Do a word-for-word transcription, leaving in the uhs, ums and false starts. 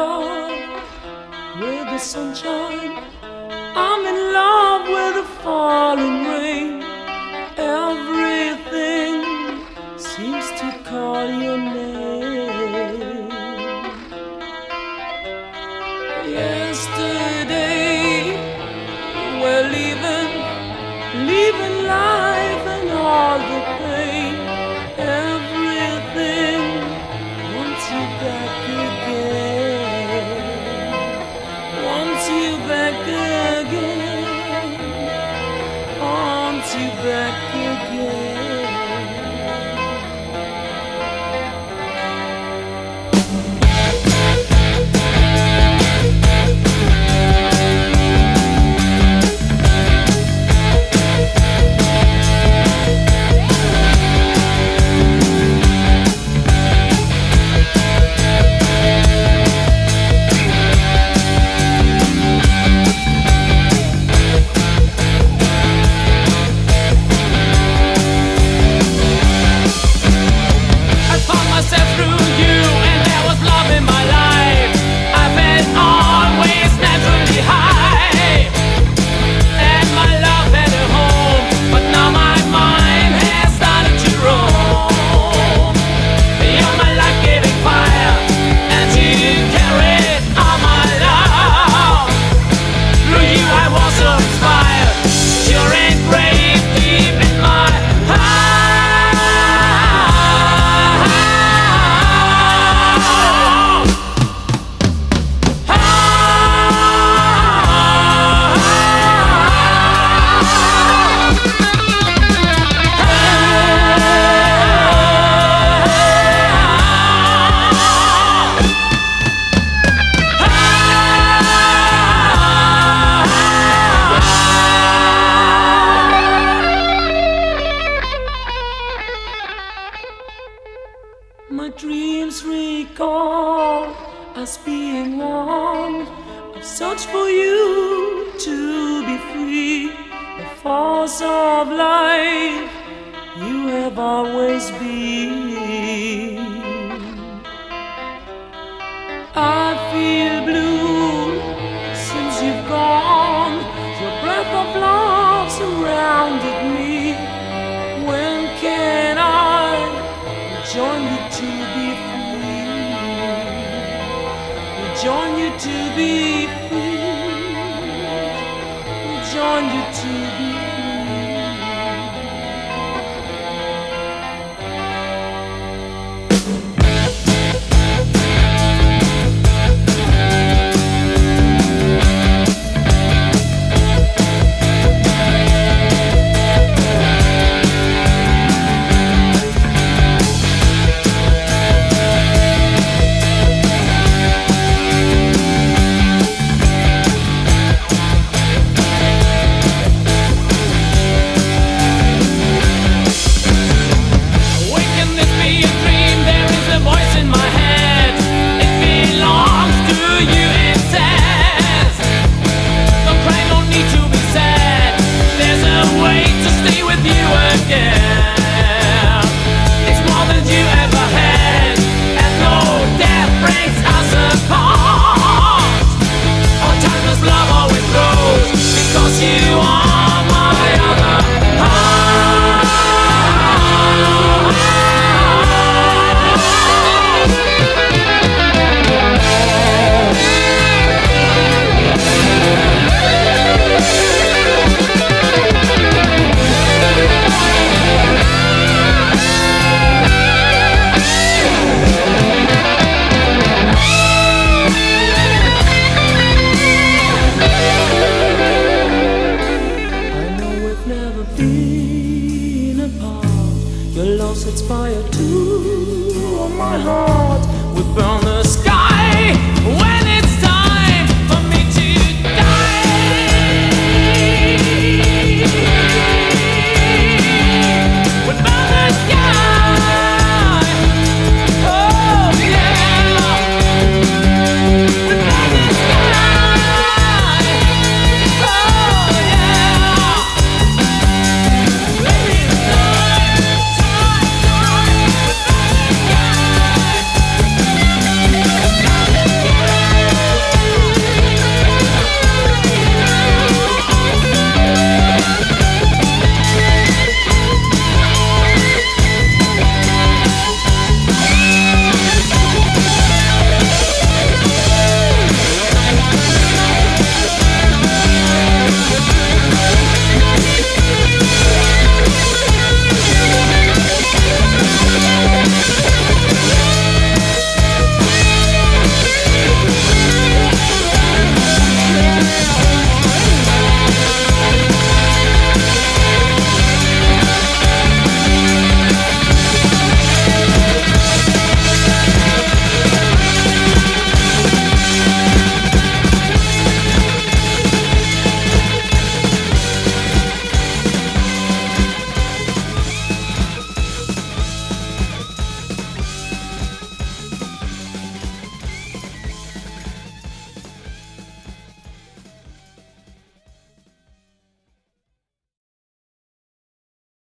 love with the sunshine. I'm in love with the falling rain. Everything seems to call your name. Yesterday you were leaving, leaving life and all the pain. Everything wants you back again, wants you back again, wants you back again. My dreams recall us being one. I've searched for you to be free. The force of life you have always been. I feel blue since you've gone. Your breath of love surrounded me. When can I join you to be free? We join you to be free. We join you to be free. Your love sets fire to my heart. We burn